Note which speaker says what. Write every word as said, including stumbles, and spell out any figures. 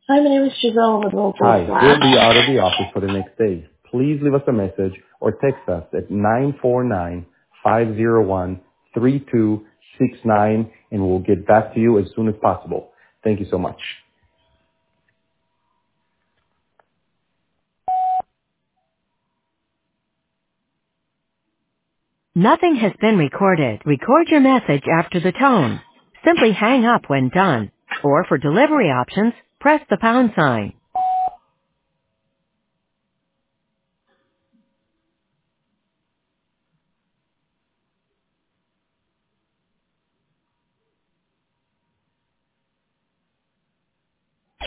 Speaker 1: Hi, my name is Giselle with Local
Speaker 2: Hi, we'll
Speaker 1: Slash.
Speaker 2: be out of the office for the next day. Please leave us a message or text us at nine four nine, five zero one, three two six nine and we'll get back to you as soon as possible. Thank you so much.
Speaker 3: Nothing has been recorded. Record your message after the tone. Simply hang up when done. Or for delivery options, press the pound sign.